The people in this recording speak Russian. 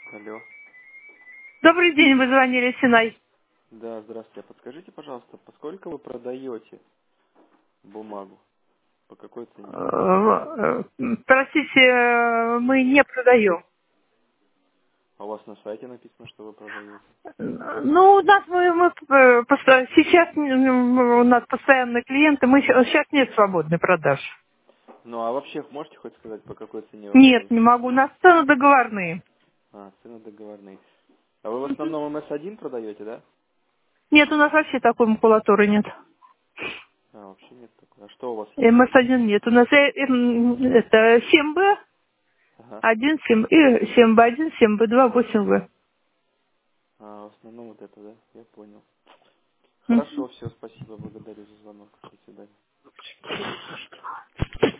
Алло. Добрый день, вы звонили Синай. Да, здравствуйте. А подскажите, пожалуйста, поскольку вы продаете бумагу? По какой цене? Простите, мы не продаем. А у вас на сайте написано, что вы продаете. Ну, у нас сейчас у нас постоянные клиенты, мы сейчас нет свободной продаж. Ну, а вообще можете хоть сказать, по какой цене вы Нет, продаете? не могу. У нас цены договорные. А, цены договорные. А вы в основном МС-1 продаете, да? Нет, у нас вообще такой макулатуры нет. А, вообще нет такой. А что у вас есть? МС1 нет. У нас это 7Б, Ага. 1, 7, и 7Б1, 7Б2, 8В. А, в основном вот это, да? Я понял. Хорошо, все, спасибо, благодарю за звонок. До свидания.